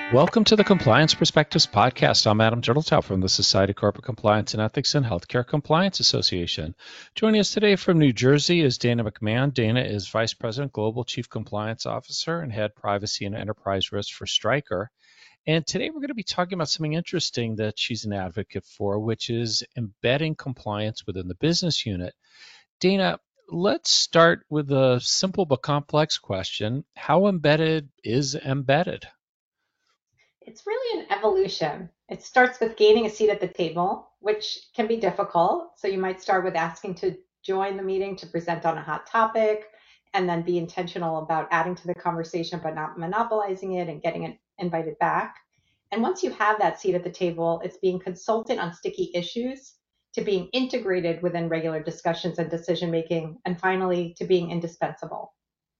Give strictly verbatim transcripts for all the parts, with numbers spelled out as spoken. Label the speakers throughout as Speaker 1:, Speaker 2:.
Speaker 1: Welcome to the Compliance Perspectives Podcast. I'm Adam Turteltaub from the Society of Corporate Compliance and Ethics and Healthcare Compliance Association. Joining us today from New Jersey is Dana McMahon. Dana is Vice President, Global Chief Compliance Officer, and Head Privacy and Enterprise Risk for Stryker. And today we're going to be talking about something interesting that she's an advocate for, which is embedding compliance within the business unit. Dana, let's start with a simple but complex question. How embedded is embedded?
Speaker 2: It's really an evolution. It starts with gaining a seat at the table, which can be difficult. So you might start with asking to join the meeting to present on a hot topic, and then be intentional about adding to the conversation, but not monopolizing it and getting it invited back. And once you have that seat at the table, it's being consulted on sticky issues to being integrated within regular discussions and decision making, and finally to being indispensable.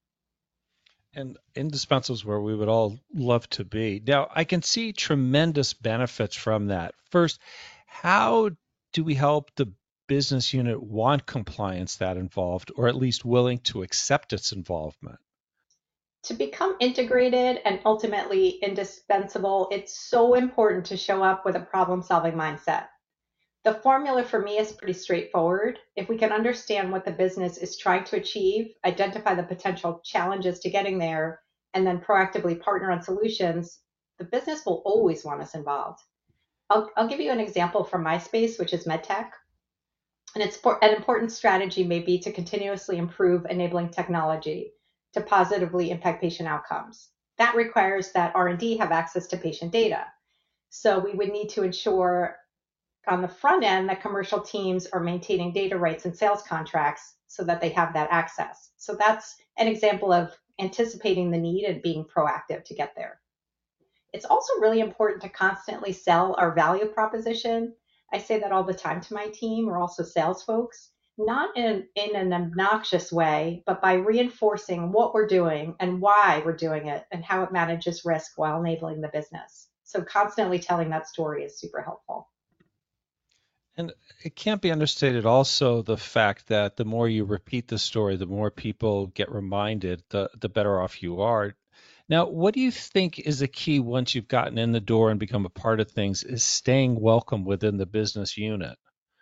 Speaker 1: And indispensable is where we would all love to be. Now, I can see tremendous benefits from that. First, how do we help the business unit want compliance that involved, or at least willing to accept its involvement?
Speaker 2: To become integrated and ultimately indispensable, it's so important to show up with a problem solving mindset. The formula for me is pretty straightforward. If we can understand what the business is trying to achieve, identify the potential challenges to getting there, and then proactively partner on solutions, the business will always want us involved. I'll, I'll give you an example from my space, which is MedTech. And it's for, an important strategy may be to continuously improve enabling technology to positively impact patient outcomes. That requires that R and D have access to patient data. So we would need to ensure on the front end that commercial teams are maintaining data rights and sales contracts so that they have that access. So that's an example of anticipating the need and being proactive to get there. It's also really important to constantly sell our value proposition. I say that all the time to my team. We're also sales folks, not in, in an obnoxious way, but by reinforcing what we're doing and why we're doing it and how it manages risk while enabling the business. So constantly telling that story is super helpful.
Speaker 1: And it can't be understated also the fact that the more you repeat the story, the more people get reminded, the, the better off you are. Now, what do you think is the key once you've gotten in the door and become a part of things is staying welcome within the business unit?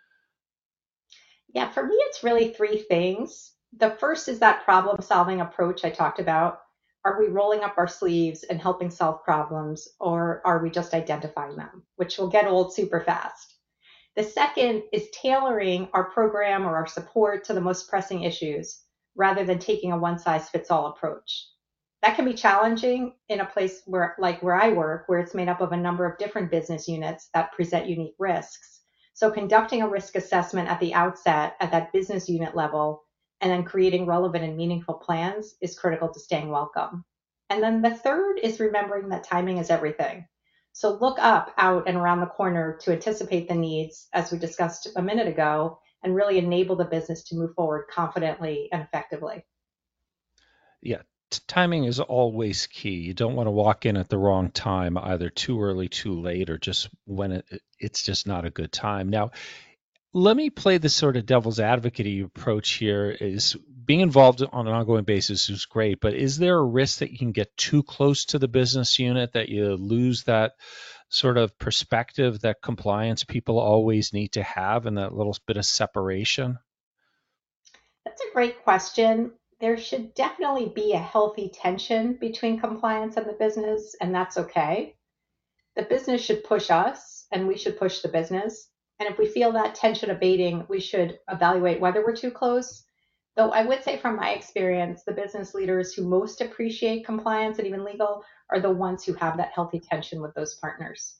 Speaker 2: Yeah, for me, it's really three things. The first is that problem solving approach I talked about. Are we rolling up our sleeves and helping solve problems, or are we just identifying them, which will get old super fast? The second is tailoring our program or our support to the most pressing issues rather than taking a one size fits all approach. That can be challenging in a place where, like where I work, where it's made up of a number of different business units that present unique risks. So conducting a risk assessment at the outset at that business unit level and then creating relevant and meaningful plans is critical to staying welcome. And then the third is remembering that timing is everything. So look up, out, and around the corner to anticipate the needs, as we discussed a minute ago, and really enable the business to move forward confidently and effectively.
Speaker 1: Yeah, t- timing is always key. You don't want to walk in at the wrong time, either too early, too late, or just when it, it's just not a good time. Now, let me play this sort of devil's advocate approach here. Is being involved on an ongoing basis is great, but is there a risk that you can get too close to the business unit, that you lose that sort of perspective that compliance people always need to have and that little bit of separation?
Speaker 2: That's a great question. There should definitely be a healthy tension between compliance and the business, and that's okay. The business should push us, and we should push the business. And if we feel that tension abating, we should evaluate whether we're too close. Though I would say from my experience, the business leaders who most appreciate compliance and even legal are the ones who have that healthy tension with those partners.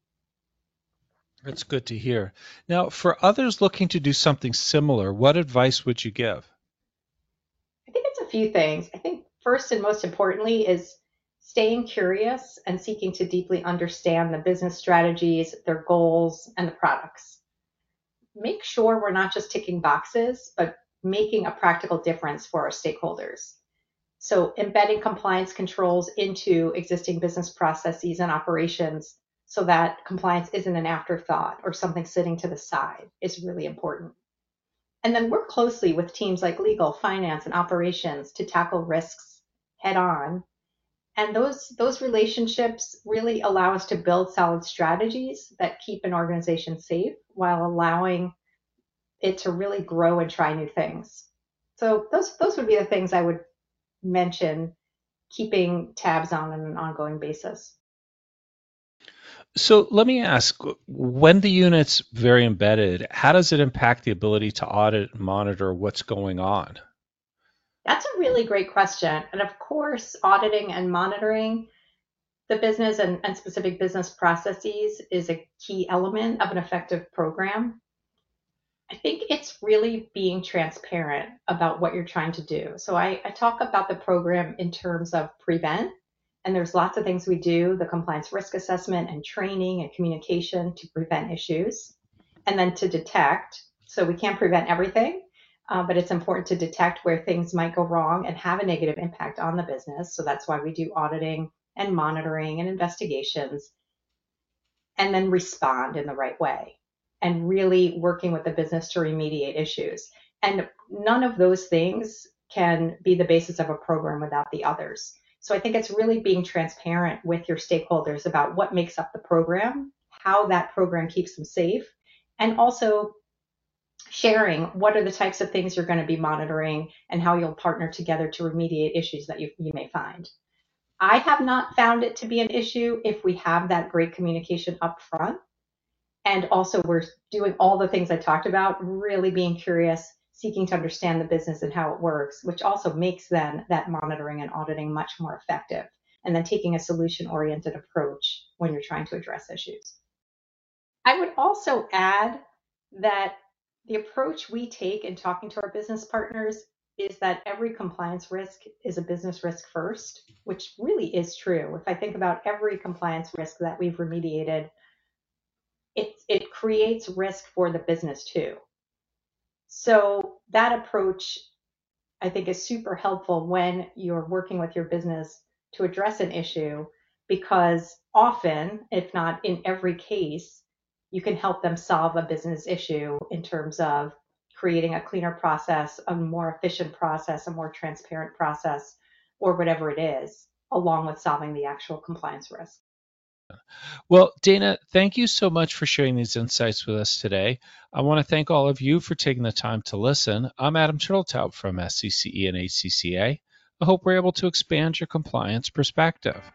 Speaker 1: That's good to hear. Now, for others looking to do something similar, what advice would you give?
Speaker 2: I think it's a few things. I think first and most importantly is staying curious and seeking to deeply understand the business strategies, their goals, and the products. Make sure we're not just ticking boxes, but making a practical difference for our stakeholders. So embedding compliance controls into existing business processes and operations so that compliance isn't an afterthought or something sitting to the side is really important. And then work closely with teams like legal, finance, and operations to tackle risks head on And those those relationships really allow us to build solid strategies that keep an organization safe while allowing it to really grow and try new things. So those those would be the things I would mention keeping tabs on on an ongoing basis.
Speaker 1: So let me ask, when the unit's very embedded, how does it impact the ability to audit and monitor what's going on?
Speaker 2: That's a really great question. And of course, auditing and monitoring the business and, and specific business processes is a key element of an effective program. I think it's really being transparent about what you're trying to do. So I, I talk about the program in terms of prevent, and there's lots of things we do, the compliance risk assessment and training and communication to prevent issues, and then to detect. So we can't prevent everything, uh, but it's important to detect where things might go wrong and have a negative impact on the business. So that's why we do auditing and monitoring and investigations, and then respond in the right way and really working with the business to remediate issues. And none of those things can be the basis of a program without the others. So I think it's really being transparent with your stakeholders about what makes up the program, how that program keeps them safe, and also sharing what are the types of things you're going to be monitoring and how you'll partner together to remediate issues that you, you may find. I have not found it to be an issue if we have that great communication up front. And also, we're doing all the things I talked about, really being curious, seeking to understand the business and how it works, which also makes then that monitoring and auditing much more effective. And then taking a solution oriented approach when you're trying to address issues. I would also add that the approach we take in talking to our business partners is that every compliance risk is a business risk first, which really is true. If I think about every compliance risk that we've remediated, it, it creates risk for the business too. So that approach, I think, is super helpful when you're working with your business to address an issue, because often, if not in every case, you can help them solve a business issue in terms of creating a cleaner process, a more efficient process, a more transparent process, or whatever it is, along with solving the actual compliance risk.
Speaker 1: Well, Dana, thank you so much for sharing these insights with us today. I want to thank all of you for taking the time to listen. I'm Adam Turteltaub from S C C E and H C C A. I hope we're able to expand your compliance perspective.